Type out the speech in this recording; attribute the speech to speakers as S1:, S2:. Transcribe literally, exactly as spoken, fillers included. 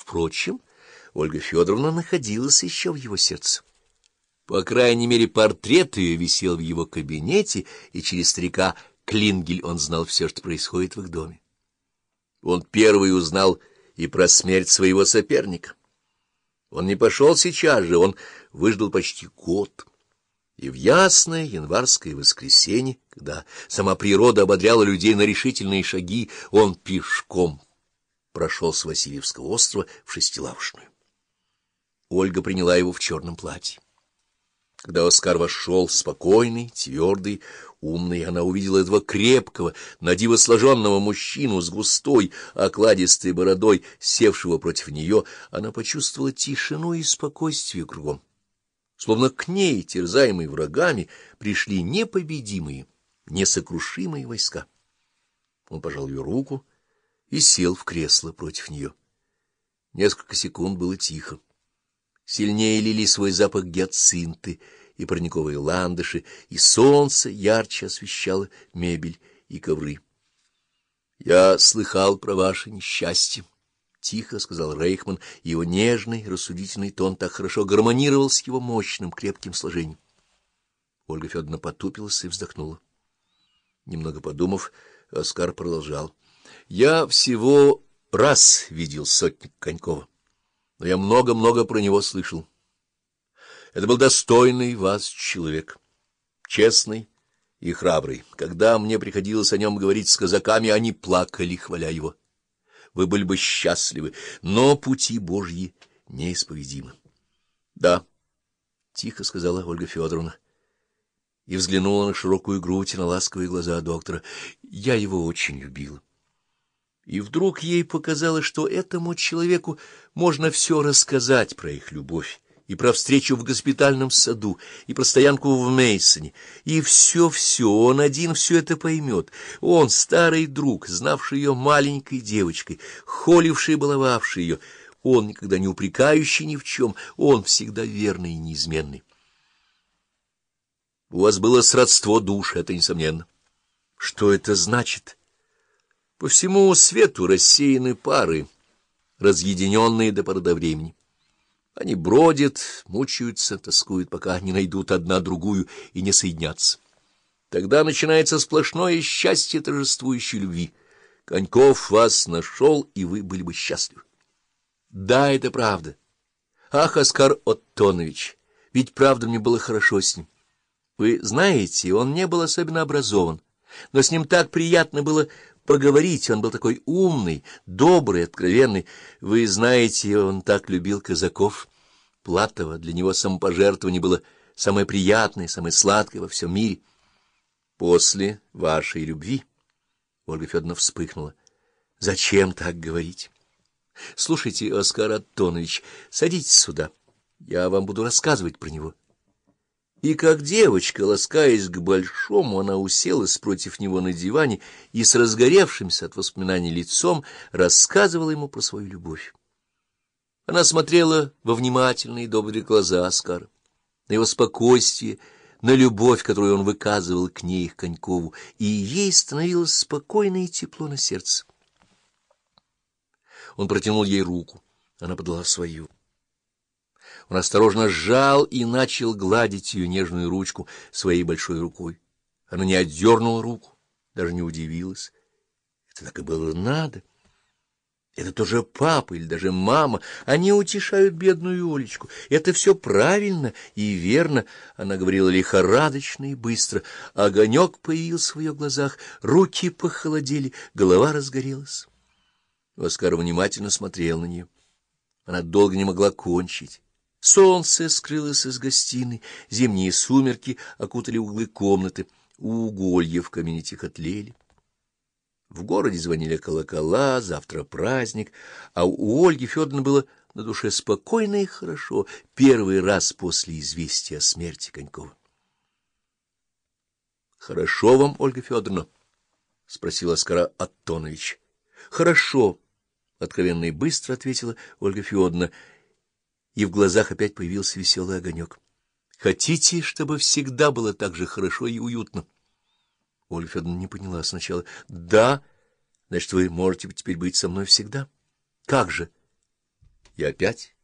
S1: Впрочем, Ольга Федоровна находилась еще в его сердце. По крайней мере, портрет ее висел в его кабинете, и через старика Клингель он знал все, что происходит в их доме. Он первый узнал и про смерть своего соперника. Он не пошел сейчас же, он выждал почти год. И в ясное январское воскресенье, когда сама природа ободряла людей на решительные шаги, он пешком прошел с Васильевского острова в Шестилавочную. Ольга приняла его в черном платье. Когда Оскар вошел, спокойный, твердый, умный, она увидела этого крепкого, надиво сложенного мужчину с густой, окладистой бородой, севшего против нее. Она почувствовала тишину и спокойствие кругом. Словно к ней, терзаемой врагами, пришли непобедимые, несокрушимые войска. Он пожал ее руку и сел в кресло против нее. Несколько секунд было тихо. Сильнее лили свой запах гиацинты и парниковые ландыши, и солнце ярче освещало мебель и ковры. — Я слыхал про ваше несчастье, — тихо сказал Рейхман, и его нежный, рассудительный тон так хорошо гармонировал с его мощным, крепким сложением. Ольга Федоровна потупилась и вздохнула. Немного подумав, Оскар продолжал. — Я всего раз видел сотника Конькова. Но я много-много про него слышал. Это был достойный вас человек, честный и храбрый. Когда мне приходилось о нем говорить с казаками, они плакали, хваля его. Вы были бы счастливы, но пути Божьи неисповедимы. — Да, — тихо сказала Ольга Федоровна и взглянула на широкую грудь и на ласковые глаза доктора. — Я его очень любила. И вдруг ей показалось, что этому человеку можно все рассказать про их любовь, и про встречу в госпитальном саду, и про стоянку в Мейсоне, и все-все, он один все это поймет. Он, старый друг, знавший ее маленькой девочкой, холивший и баловавший ее, он, никогда не упрекающий ни в чем, он всегда верный и неизменный. У вас было сродство душ, это несомненно. Что это значит? По всему свету рассеяны пары, разъединенные до поры до времени. Они бродят, мучаются, тоскуют, пока не найдут одна другую и не соединятся. Тогда начинается сплошное счастье торжествующей любви. Коньков вас нашел, и вы были бы счастливы. Да, это правда. Ах, Оскар Оттонович, ведь правда мне было хорошо с ним. Вы знаете, он не был особенно образован, но с ним так приятно было поговорить, он был такой умный, добрый, откровенный. Вы знаете, он так любил казаков. Платова для него самопожертвование было самое приятное, самое сладкое во всем мире. После вашей любви, Ольга Федоровна вспыхнула. Зачем так говорить? Слушайте, Оскар Антонович, садитесь сюда, я вам буду рассказывать про него. И как девочка, ласкаясь к большому, она уселась против него на диване и с разгоревшимся от воспоминаний лицом рассказывала ему про свою любовь. Она смотрела во внимательные добрые глаза Оскара, на его спокойствие, на любовь, которую он выказывал к ней, к Конькову, и ей становилось спокойно и тепло на сердце. Он протянул ей руку, она подала свою. Он осторожно сжал и начал гладить ее нежную ручку своей большой рукой. Она не отдернула руку, даже не удивилась. Это так и было надо. Это тоже папа или даже мама. Они утешают бедную Олечку. Это все правильно и верно. Она говорила лихорадочно и быстро. Огонек появился в ее глазах, руки похолодели, голова разгорелась. Оскар внимательно смотрел на нее. Она долго не могла кончить. Солнце скрылось из гостиной, зимние сумерки окутали углы комнаты, уголья в камине тихо тлели. В городе звонили колокола, завтра праздник, а у Ольги Федоровны было на душе спокойно и хорошо, первый раз после известия о смерти Конькова. — Хорошо вам, Ольга Федоровна? — спросил Оскар Антонович. — Хорошо, — откровенно и быстро ответила Ольга Федоровна, и в глазах опять появился веселый огонек. — Хотите, чтобы всегда было так же хорошо и уютно? Ольга Федоровна не поняла сначала. — Да, значит, вы можете теперь быть со мной всегда. — Как же? И опять